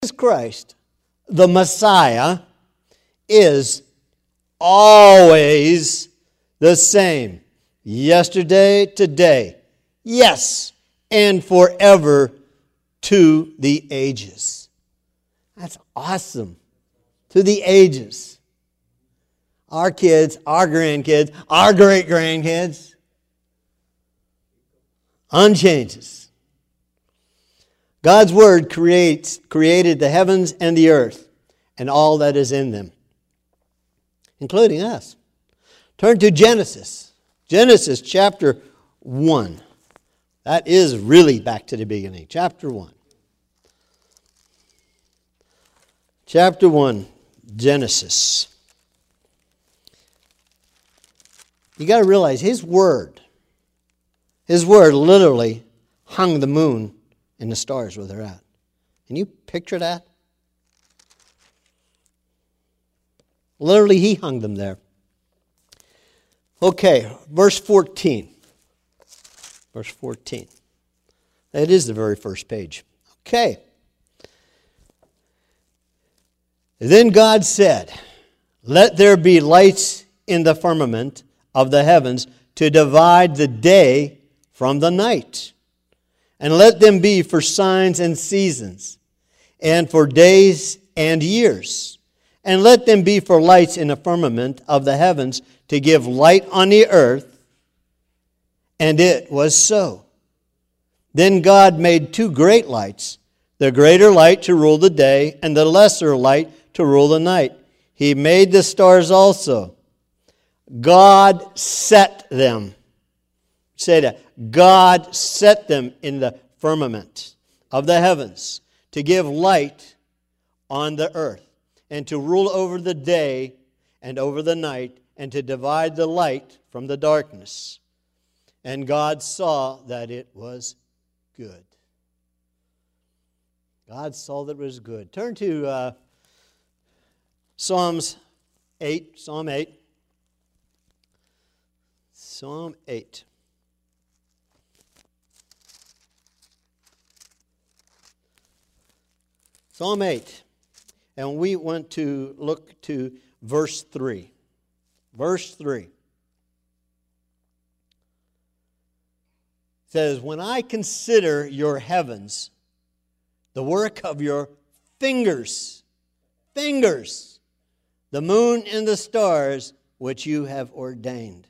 Jesus Christ, the Messiah, is always the same. Yesterday, today, yes, and forever to the ages. That's awesome. To the ages. Our kids, our grandkids, our great-grandkids. Unchanges. God's Word created the heavens and the earth and all that is in them, including us. Turn to Genesis. Genesis chapter 1. That is really back to the beginning. Chapter 1. Chapter 1, Genesis. You got to realize His Word literally hung the moon and the stars where they're at. Can you picture that? Literally, He hung them there. Okay, verse 14. Verse 14. That is the very first page. Okay. Then God said, "Let there be lights in the firmament of the heavens to divide the day from the night. And let them be for signs and seasons, and for days and years. And let them be for lights in the firmament of the heavens to give light on the earth." And it was so. Then God made two great lights, the greater light to rule the day, and the lesser light to rule the night. He made the stars also. God set them. Say that. God set them in the firmament of the heavens to give light on the earth, and to rule over the day and over the night, and to divide the light from the darkness. And God saw that it was good. God saw that it was good. Turn to Psalm 8. Psalm 8. Psalm 8. Psalm 8. And we want to look to verse 3. Verse 3. It says, "When I consider your heavens, the work of your fingers, the moon and the stars which you have ordained."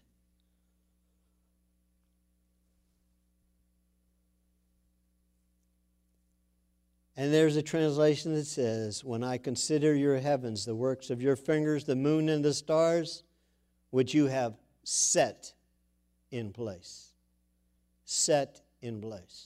And there's a translation that says, "When I consider your heavens, the works of your fingers, the moon and the stars, which you have set in place." Set in place.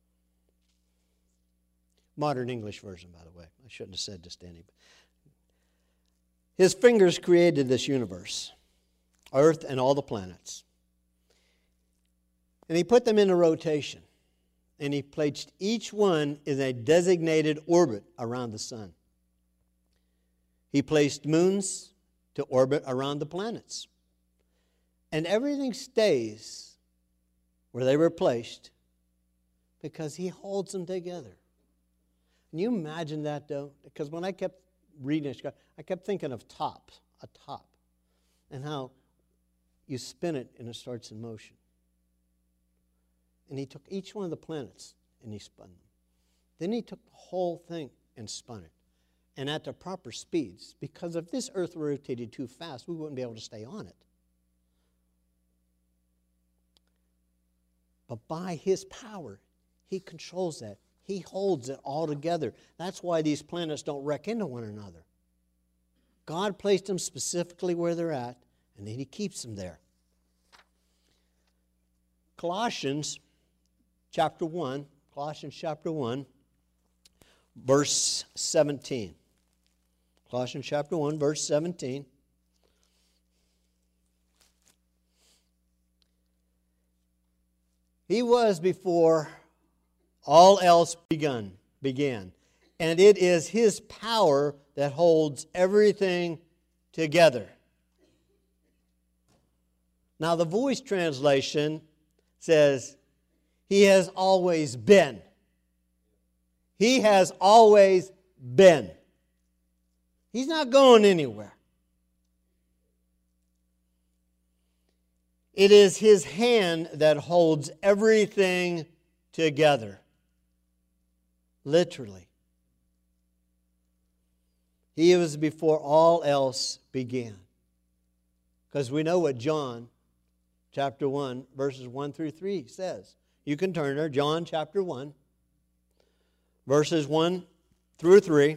Modern English version, by the way. I shouldn't have said this to anybody. His fingers created this universe, Earth and all the planets. And He put them in a rotation. And He placed each one in a designated orbit around the sun. He placed moons to orbit around the planets. And everything stays where they were placed because He holds them together. Can you imagine that, though? Because when I kept reading it, I kept thinking of a top, and how you spin it and it starts in motion. And He took each one of the planets and He spun them. Then He took the whole thing and spun it. And at the proper speeds, because if this earth rotated too fast, we wouldn't be able to stay on it. But by His power, He controls that. He holds it all together. That's why these planets don't wreck into one another. God placed them specifically where they're at, and then He keeps them there. Colossians chapter 1, verse 17. Colossians chapter 1, verse 17. He was before all else began, and it is His power that holds everything together. Now, the Voice translation says, He has always been. He has always been. He's not going anywhere. It is His hand that holds everything together. Literally. He was before all else began. Because we know what John chapter 1, verses 1 through 3 says. You can turn there, John chapter 1, verses 1 through 3.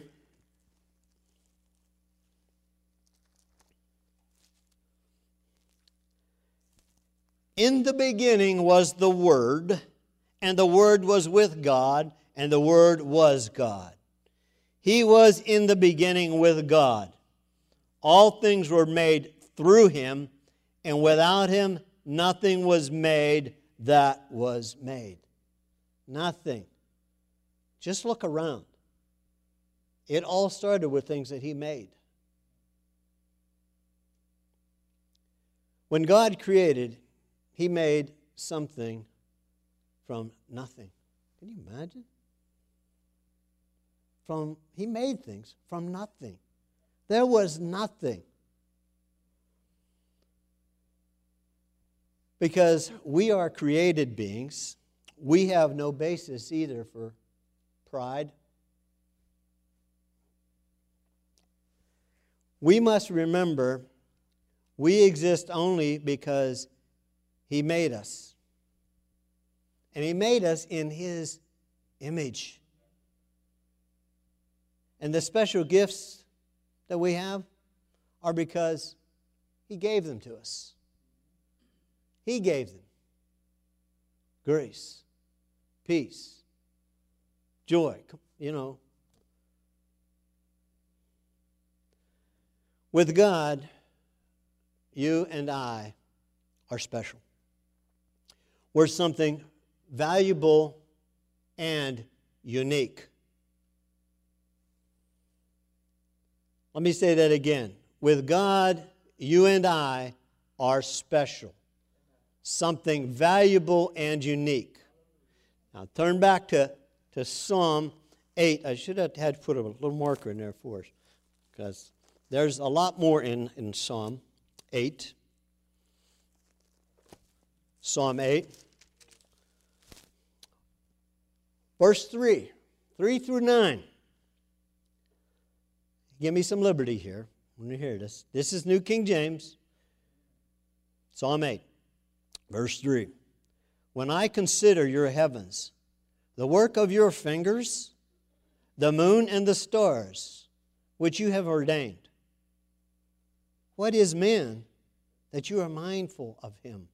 In the beginning was the Word, and the Word was with God, and the Word was God. He was in the beginning with God. All things were made through Him, and without Him nothing was made that was made. Nothing. Just look around. It all started with things that He made. When God created, He made something from nothing. Can you imagine? He made things from nothing. There was nothing. Because we are created beings, we have no basis either for pride. We must remember we exist only because He made us. And He made us in His image. And the special gifts that we have are because He gave them to us. He gave them. Grace, peace, joy, With God, you and I are special. We're something valuable and unique. Let me say that again. With God, you and I are special. Something valuable and unique. Now turn back to Psalm 8. I should have had to put a little marker in there for us, because there's a lot more in Psalm 8. Psalm 8. Verse 3 through 9. Give me some liberty here when you hear this. This is New King James. Psalm 8. Verse 3, when I consider your heavens, the work of your fingers, the moon and the stars, which you have ordained, what is man that you are mindful of him?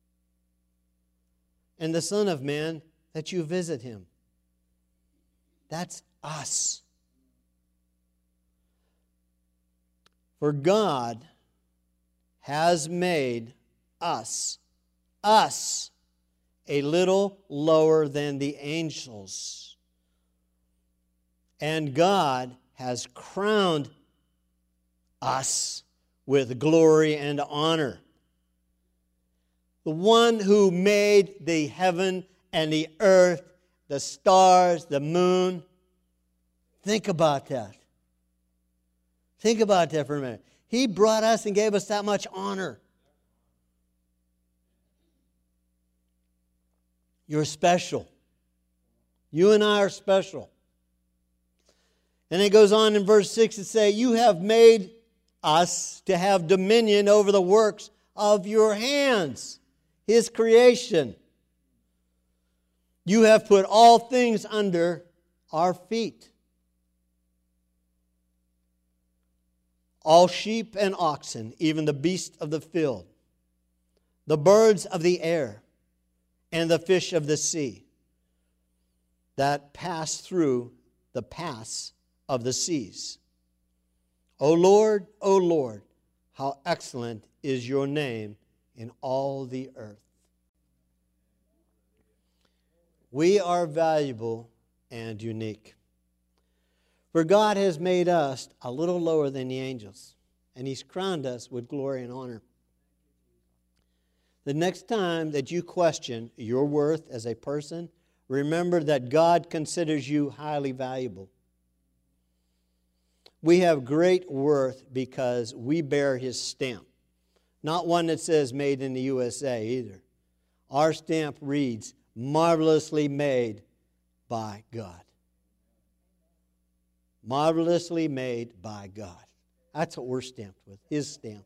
And the Son of Man that you visit him? That's us. For God has made us a little lower than the angels. And God has crowned us with glory and honor. The one who made the heaven and the earth, the stars, the moon. Think about that. Think about that for a minute. He brought us and gave us that much honor. You're special. You and I are special. And it goes on in verse 6 to say, you have made us to have dominion over the works of your hands, His creation. You have put all things under our feet. All sheep and oxen, even the beasts of the field, the birds of the air, and the fish of the sea that pass through the paths of the seas. O Lord, how excellent is your name in all the earth. We are valuable and unique. For God has made us a little lower than the angels, and He's crowned us with glory and honor. The next time that you question your worth as a person, remember that God considers you highly valuable. We have great worth because we bear His stamp. Not one that says made in the USA either. Our stamp reads, marvelously made by God. Marvelously made by God. That's what we're stamped with, His stamp.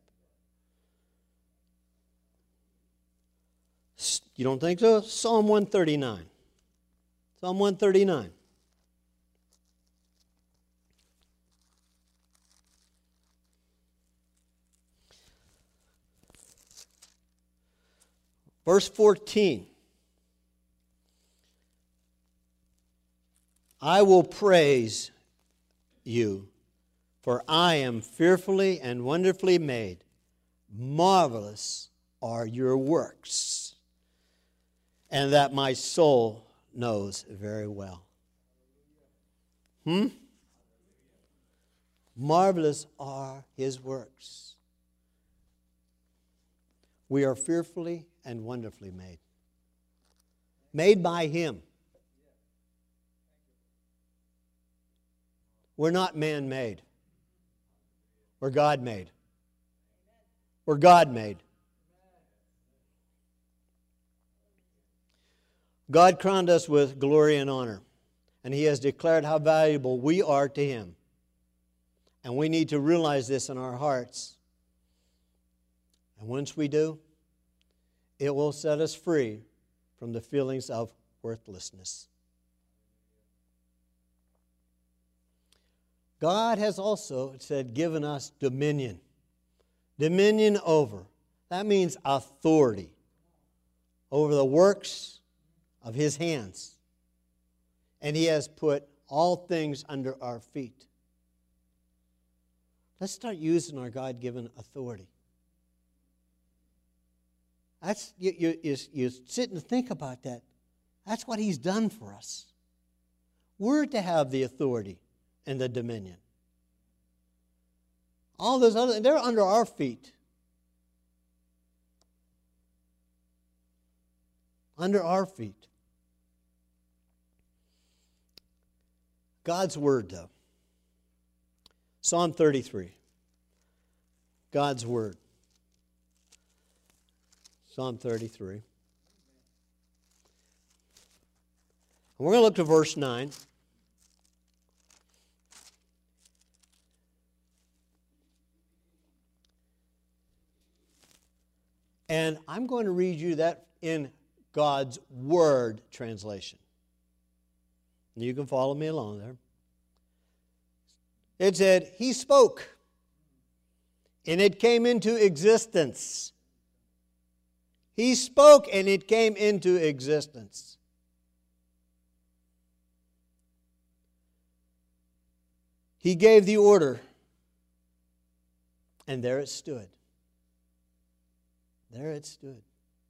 You don't think so? Psalm 139. Psalm 139. Verse 14. I will praise you, for I am fearfully and wonderfully made. Marvelous are your works, and that my soul knows very well. Marvelous are His works. We are fearfully and wonderfully made. Made by Him. We're not man-made. We're God-made. We're God-made. God crowned us with glory and honor, and He has declared how valuable we are to Him. And we need to realize this in our hearts. And once we do, it will set us free from the feelings of worthlessness. God has also, it said, given us dominion. Dominion over. That means authority over the works of His hands. And He has put all things under our feet. Let's start using our God-given authority. That's you sit and think about that. That's what He's done for us. We're to have the authority and the dominion. All those other, they're under our feet. Under our feet. God's Word, though. Psalm 33. God's Word. Psalm 33. And we're going to look to verse 9. And I'm going to read you that in God's Word translation. You can follow me along there. It said, He spoke, and it came into existence. He spoke, and it came into existence. He gave the order, and there it stood. There it stood.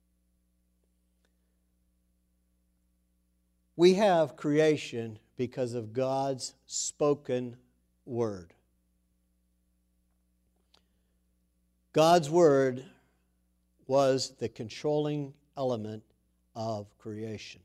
We have creation because of God's spoken word. God's word was the controlling element of creation.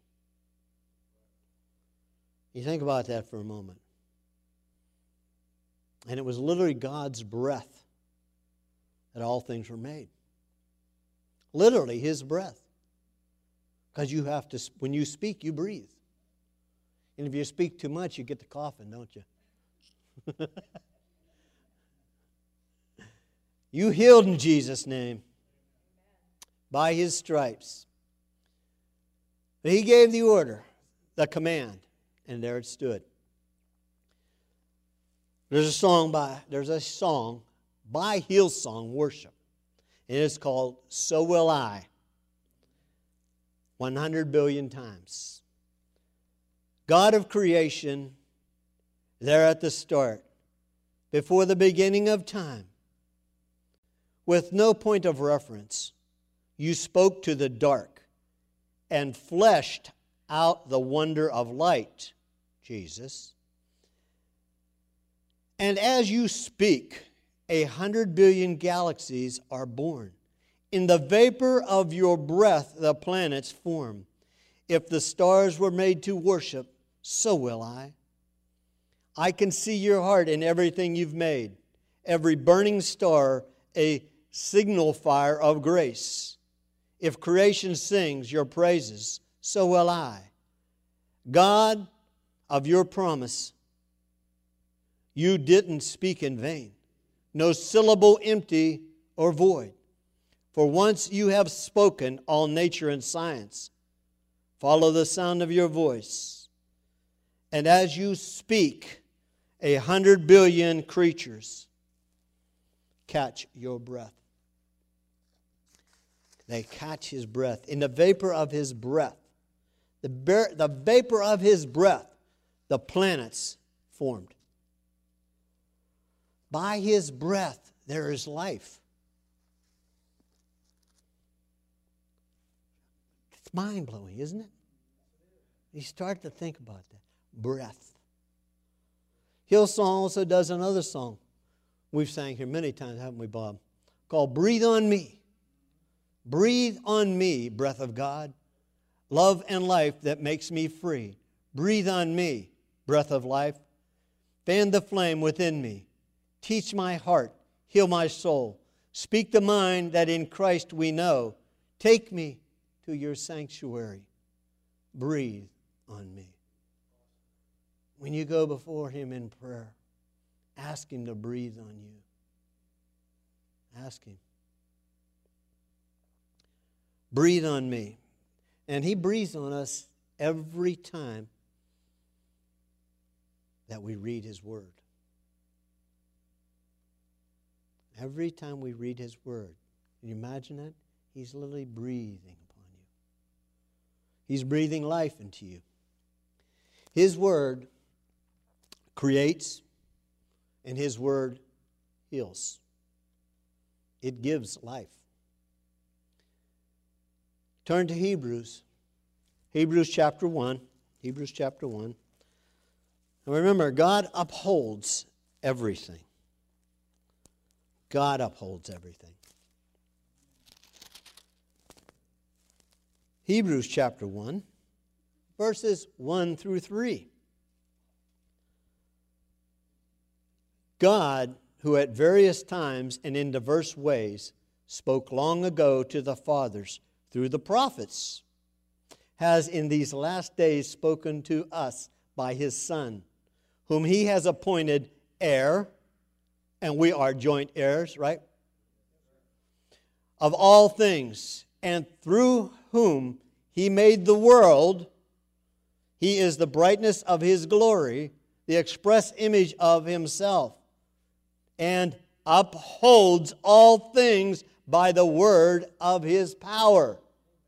You think about that for a moment. And it was literally God's breath that all things were made. Literally His breath. Because you have to, when you speak, you breathe. And if you speak too much, you get the coughing, don't you? You healed in Jesus' name. By His stripes. But He gave the order, the command, and there it stood. There's a song by Hillsong Worship. And it's called So Will I. 100 billion times. God of creation, there at the start, before the beginning of time, with no point of reference, you spoke to the dark and fleshed out the wonder of light, Jesus. And as you speak, 100 billion galaxies are born. In the vapor of your breath, the planets form. If the stars were made to worship, so will I. I can see your heart in everything you've made. Every burning star, a signal fire of grace. If creation sings your praises, so will I. God of your promise, you didn't speak in vain. No syllable empty or void. For once you have spoken, all nature and science follow the sound of your voice. And as you speak, 100 billion creatures catch your breath. They catch his breath. In the vapor of his breath, the vapor of his breath, the planets formed. By his breath, there is life. It's mind-blowing, isn't it? You start to think about that. Breath. Hillsong also does another song we've sang here many times, haven't we, Bob? Called Breathe on Me. Breathe on me, breath of God, love and life that makes me free. Breathe on me, breath of life. Fan the flame within me. Teach my heart, heal my soul. Speak the mind that in Christ we know. Take me to your sanctuary. Breathe on me. When you go before him in prayer, ask him to breathe on you. Ask him. Breathe on me. And he breathes on us every time that we read his word. Every time we read his word. Can you imagine that? He's literally breathing upon you. He's breathing life into you. His word creates, and his word heals. It gives life. Turn to Hebrews. Hebrews chapter 1. Hebrews chapter 1. And remember, God upholds everything. God upholds everything. Hebrews chapter 1, verses 1 through 3. God, who at various times and in diverse ways spoke long ago to the fathers through the prophets, has in these last days spoken to us by his Son, whom he has appointed heir, and we are joint heirs, right? Of all things, and through whom he made the world. He is the brightness of his glory, the express image of himself, and upholds all things by the word of his power.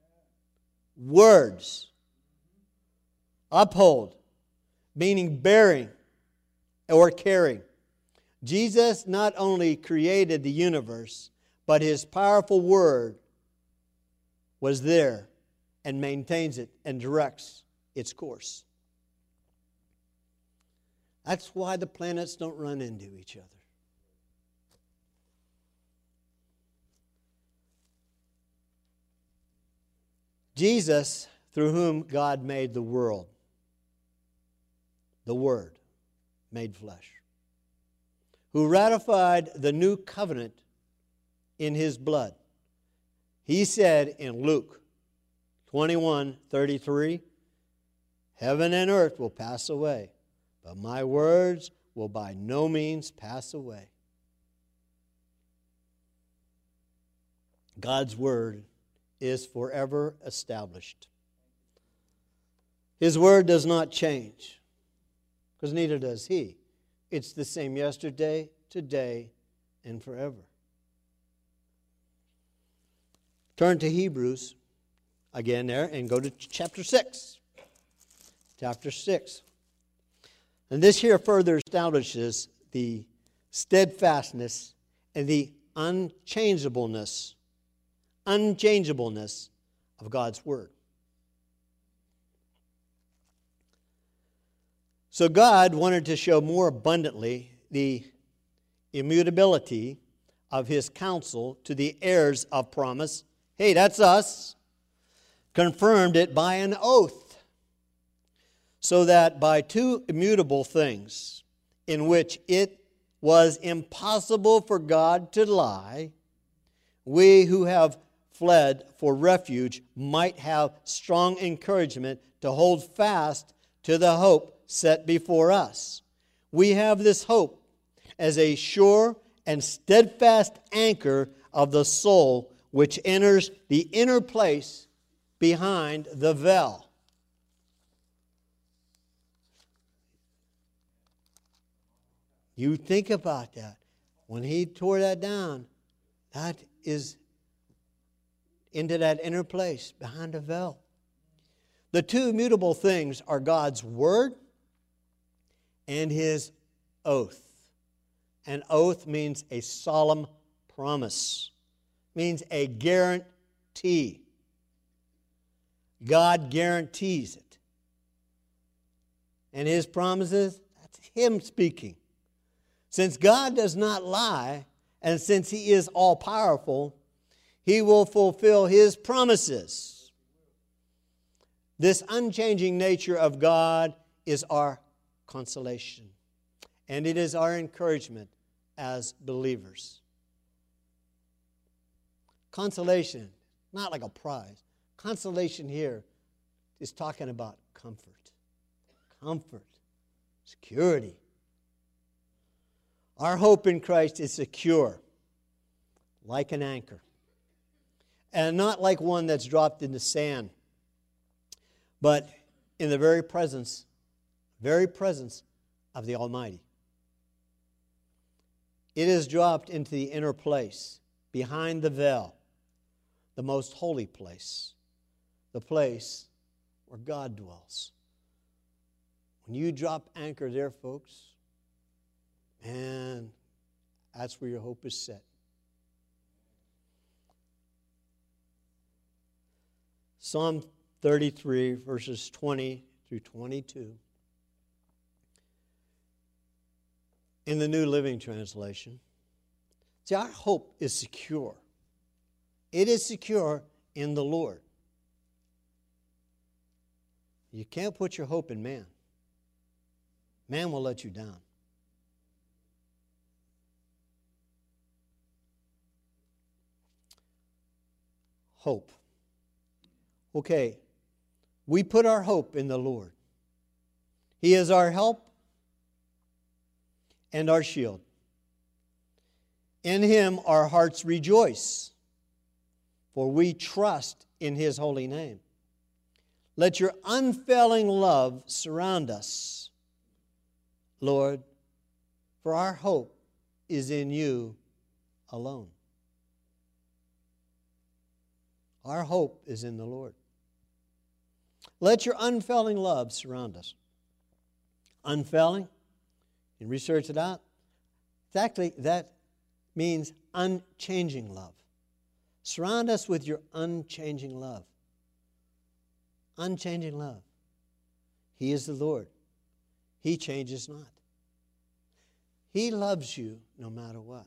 Words. Uphold, meaning bearing or carrying. Jesus not only created the universe, but his powerful word was there and maintains it and directs its course. That's why the planets don't run into each other. Jesus, through whom God made the world, the Word made flesh, who ratified the new covenant in his blood. He said in Luke 21:33, heaven and earth will pass away, but my words will by no means pass away. God's word is forever established. His word does not change, because neither does he. It's the same yesterday, today, and forever. Turn to Hebrews again there and go to chapter 6. Chapter 6. And this here further establishes the steadfastness and the unchangeableness of God's Word. So God wanted to show more abundantly the immutability of his counsel to the heirs of promise. Hey, that's us. Confirmed it by an oath, so that by two immutable things, in which it was impossible for God to lie, we who have fled for refuge might have strong encouragement to hold fast to the hope set before us. We have this hope as a sure and steadfast anchor of the soul, which enters the inner place behind the veil. You think about that. When he tore that down, that is into that inner place behind the veil. The two immutable things are God's word and his oath. An oath means a solemn promise, means a guarantee. God guarantees it. And his promises, that's him speaking. Since God does not lie, and since he is all-powerful, he will fulfill his promises. This unchanging nature of God is our consolation, and it is our encouragement as believers. Consolation, not like a prize. Consolation here is talking about comfort. Comfort, security. Our hope in Christ is secure, like an anchor, and not like one that's dropped in the sand, but in the very presence of the Almighty. It is dropped into the inner place, behind the veil, the most holy place, the place where God dwells. When you drop anchor there, folks, man, that's where your hope is set. Psalm 33, verses 20 through 22. In the New Living Translation. See, our hope is secure. It is secure in the Lord. You can't put your hope in man. Man will let you down. Hope. Okay, we put our hope in the Lord. He is our help and our shield. In him our hearts rejoice, for we trust in his holy name. Let your unfailing love surround us, Lord, for our hope is in you alone. Our hope is in the Lord. Let your unfailing love surround us. Unfailing, you can research it out. Exactly, that means unchanging love. Surround us with your unchanging love. Unchanging love. He is the Lord. He changes not. He loves you no matter what.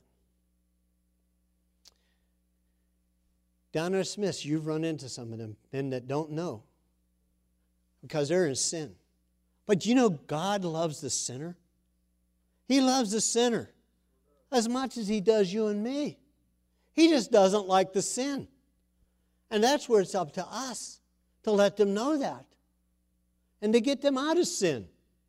Down at Smith's, you've run into some of them men that don't know because they're in sin. But you know God loves the sinner? He loves the sinner as much as he does you and me. He just doesn't like the sin. And that's where it's up to us to let them know that and to get them out of sin.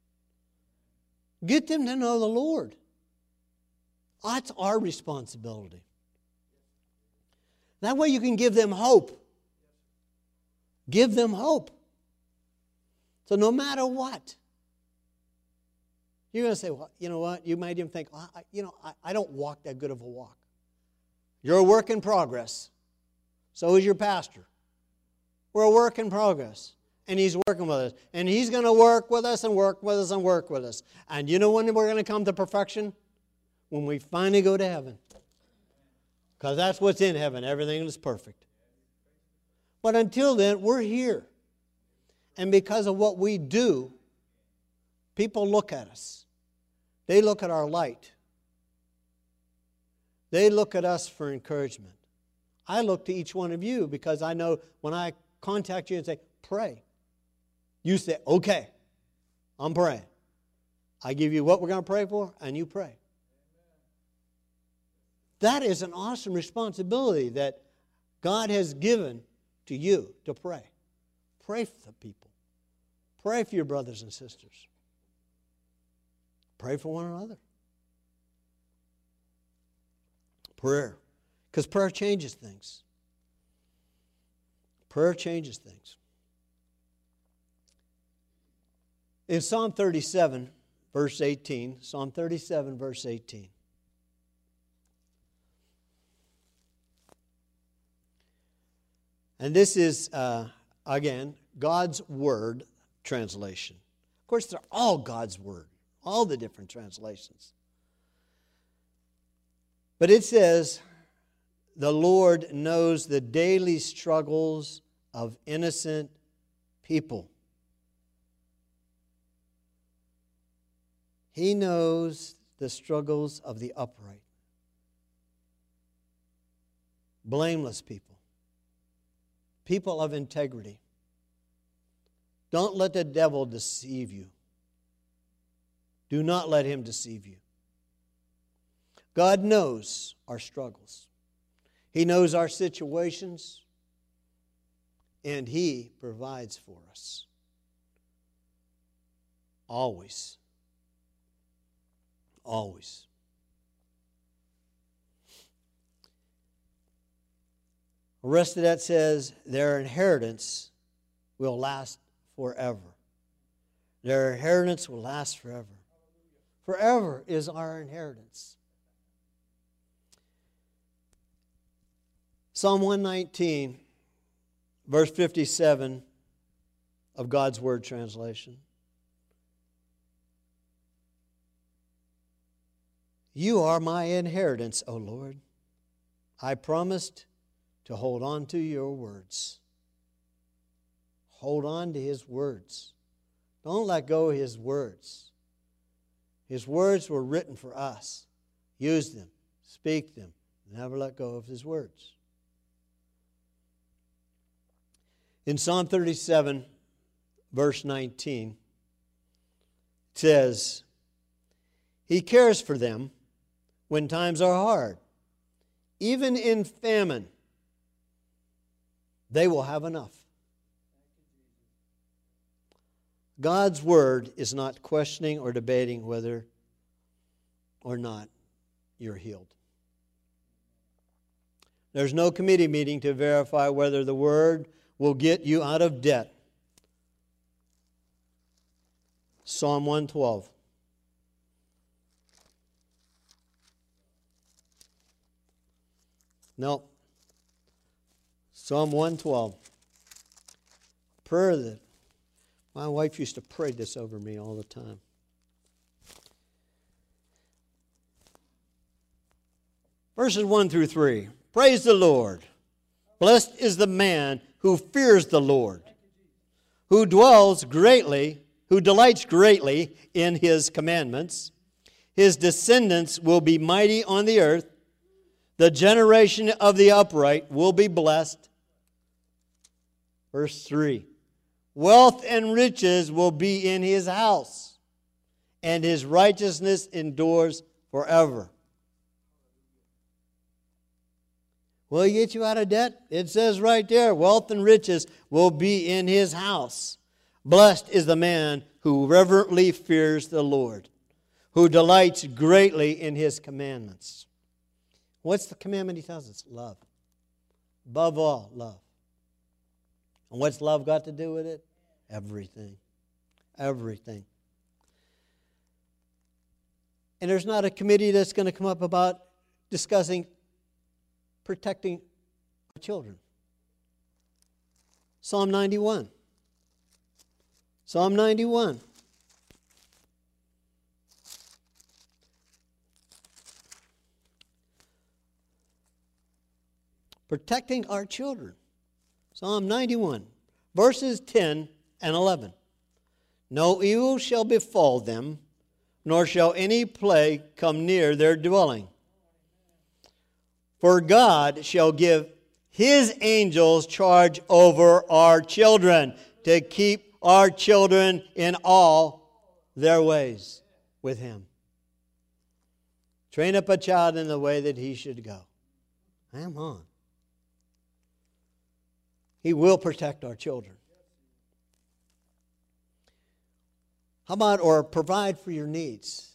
Get them to know the Lord. That's our responsibility. That way you can give them hope. Give them hope. So no matter what, you're going to say, well, you know what? You might even think, well, I don't walk that good of a walk. You're a work in progress. So is your pastor. We're a work in progress. And he's working with us. And he's going to work with us and work with us and work with us. And you know when we're going to come to perfection? When we finally go to heaven. Because that's what's in heaven. Everything is perfect. But until then, we're here. And because of what we do, people look at us. They look at our light. They look at us for encouragement. I look to each one of you because I know when I contact you and say, pray, you say, okay, I'm praying. I give you what we're going to pray for, and you pray. That is an awesome responsibility that God has given to you to pray. Pray for the people. Pray for your brothers and sisters. Pray for one another. Prayer. Because prayer changes things. Prayer changes things. In Psalm 37, verse 18, Psalm 37, verse 18. And this is, again, God's Word translation. Of course, they're all God's Word, all the different translations. But it says, the Lord knows the daily struggles of innocent people. He knows the struggles of the upright. Blameless people. People of integrity. Don't let the devil deceive you. Do not let him deceive you. God knows our struggles. He knows our situations. And He provides for us. Always. Always. The rest of that says, their inheritance will last forever. Their inheritance will last forever. Forever is our inheritance. Psalm 119, verse 57 of God's Word translation. You are my inheritance, O Lord. I promised to hold on to your words. Hold on to His words. Don't let go of His words. His words were written for us. Use them. Speak them. Never let go of His words. In Psalm 37, verse 19, it says, He cares for them when times are hard. Even in famine, they will have enough. God's Word is not questioning or debating whether or not you're healed. There's no committee meeting to verify whether the Word will get you out of debt. Psalm 112. No. Psalm 112. Prayer that my wife used to pray this over me all the time. Verses 1 through 3. Praise the Lord. Blessed is the man who fears the Lord, who delights greatly in His commandments. His descendants will be mighty on the earth. The generation of the upright will be blessed. Verse 3. Wealth and riches will be in his house, and his righteousness endures forever. Will He get you out of debt? It says right there, wealth and riches will be in his house. Blessed is the man who reverently fears the Lord, who delights greatly in His commandments. What's the commandment He tells us? Love. Above all, love. And what's love got to do with it? Everything. Everything. And there's not a committee that's going to come up about discussing protecting our children. Psalm 91. Psalm 91. Protecting our children. Psalm 91, verses 10 and 11. No evil shall befall them, nor shall any plague come near their dwelling. For God shall give His angels charge over our children, to keep our children in all their ways. with Him. Train up a child in the way that he should go. Come on. He will protect our children. How about, or provide for your needs?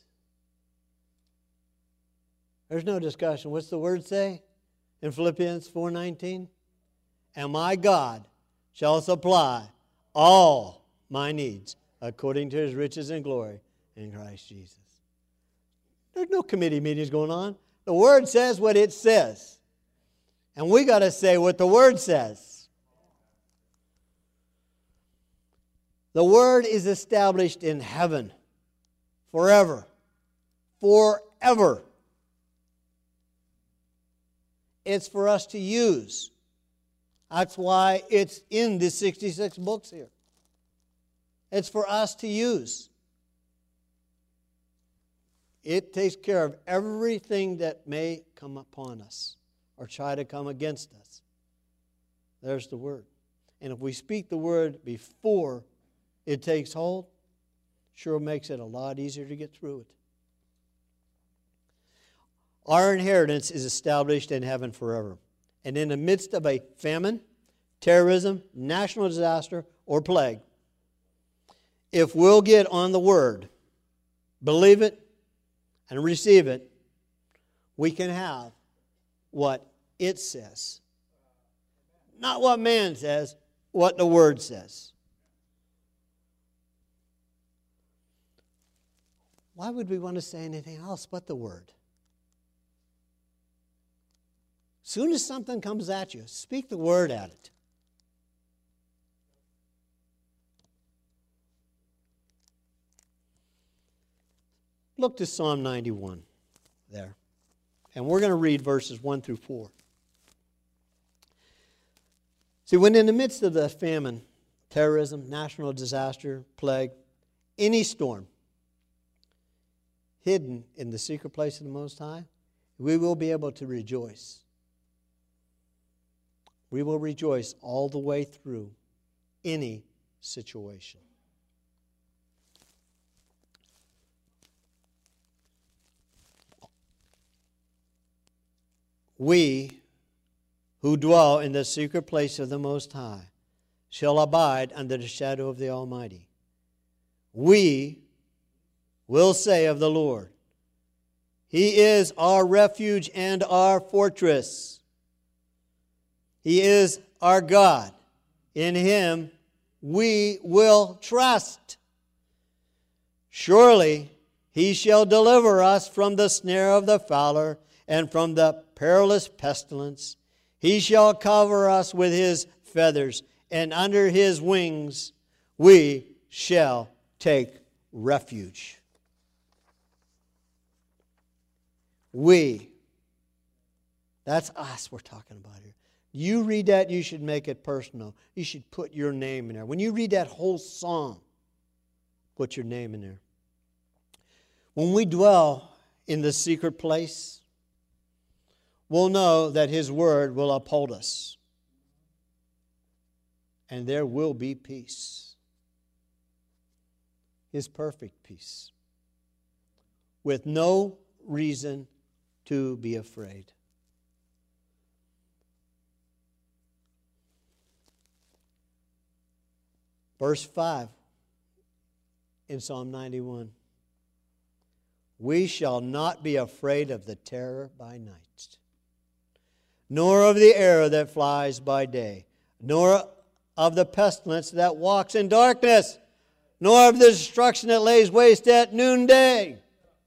There's no discussion. What's the word say in Philippians 4:19? And my God shall supply all my needs according to His riches and glory in Christ Jesus. There's no committee meetings going on. The Word says what it says. And we got to say what the Word says. The Word is established in heaven forever. Forever. It's for us to use. That's why it's in the 66 books here. It's for us to use. It takes care of everything that may come upon us or try to come against us. There's the Word. And if we speak the Word before it takes hold, sure makes it a lot easier to get through it. Our inheritance is established in heaven forever. And in the midst of a famine, terrorism, national disaster, or plague, if we'll get on the Word, believe it, and receive it, we can have what it says. Not what man says, what the Word says. Why would we want to say anything else but the Word? As soon as something comes at you, speak the Word at it. Look to Psalm 91 there. And we're going to read verses 1 through 4. See, when in the midst of the famine, terrorism, national disaster, plague, any storm, hidden in the secret place of the Most High, we will be able to rejoice. We will rejoice all the way through any situation. We who dwell in the secret place of the Most High shall abide under the shadow of the Almighty. We will say of the Lord, He is our refuge and our fortress. He is our God. In Him we will trust. Surely He shall deliver us from the snare of the fowler and from the perilous pestilence. He shall cover us with His feathers, and under His wings we shall take refuge. We. That's us we're talking about here. You read that, you should make it personal. You should put your name in there. When you read that whole psalm, put your name in there. When we dwell in the secret place, we'll know that His Word will uphold us. And there will be peace. His perfect peace. With no reason to be afraid. Verse 5 in Psalm 91. We shall not be afraid of the terror by night, nor of the arrow that flies by day, nor of the pestilence that walks in darkness, nor of the destruction that lays waste at noonday.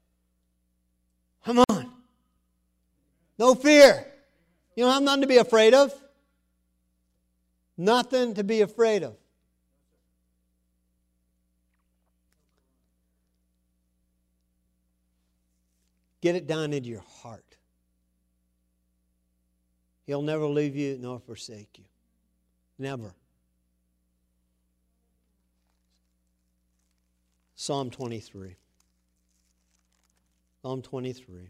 Come on. No fear. You don't have nothing to be afraid of. Nothing to be afraid of. Get it down into your heart. He'll never leave you nor forsake you. Never. Psalm 23. Psalm 23.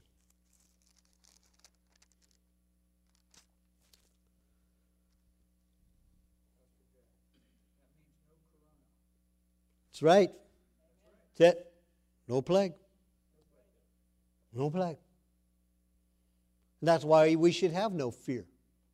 That's right. That's it. No plague. No plague. That's why we should have no fear.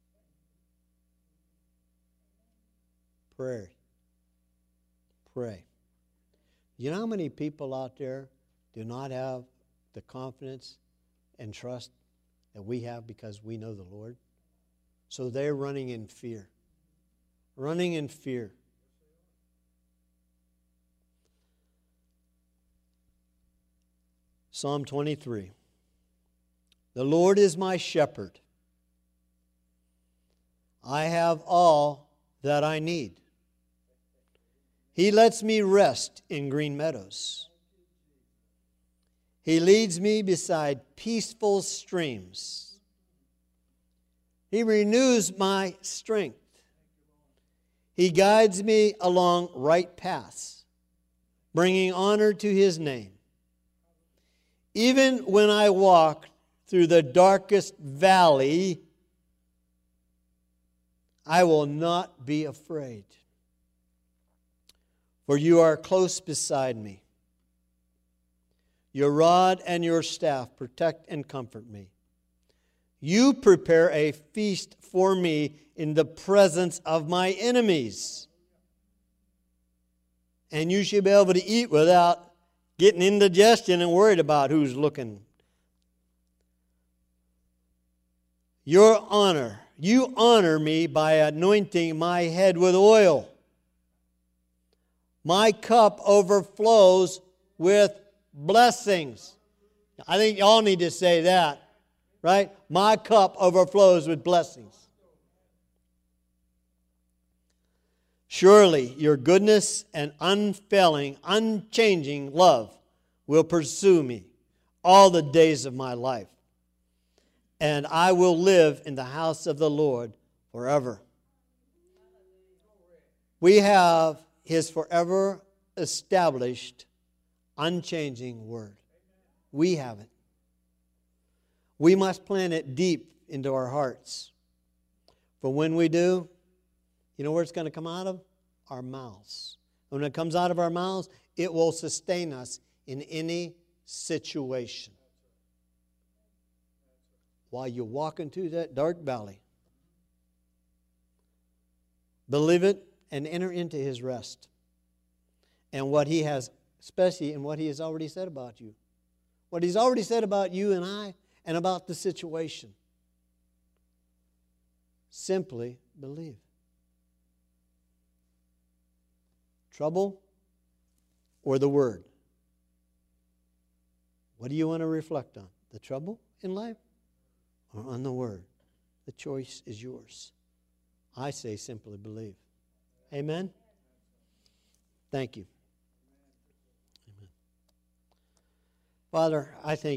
Pray. Pray. You know how many people out there do not have the confidence and trust that we have because we know the Lord? So they're running in fear. Running in fear. Psalm 23. The Lord is my shepherd. I have all that I need. He lets me rest in green meadows. He leads me beside peaceful streams. He renews my strength. He guides me along right paths, bringing honor to His name. Even when I walk through the darkest valley, I will not be afraid. For you are close beside me. Your rod and your staff protect and comfort me. You prepare a feast for me in the presence of my enemies. And you should be able to eat without getting indigestion and worried about who's looking. You honor me by anointing my head with oil. My cup overflows with blessings. I think y'all need to say that, right? My cup overflows with blessings. Surely your goodness and unfailing, unchanging love will pursue me all the days of my life, and I will live in the house of the Lord forever. We have His forever established, unchanging word. We have it. We must plant it deep into our hearts. For when we do, you know where it's going to come out of? Our mouths. When it comes out of our mouths, it will sustain us in any situation. While you're walking through that dark valley, believe it and enter into His rest. And what He has, especially in what He has already said about you. What He's already said about you and I and about the situation. Simply believe. Trouble or the Word? What do you want to reflect on? The trouble in life or on the Word? The choice is yours. I say simply believe. Amen? Thank you. Amen. Father, I thank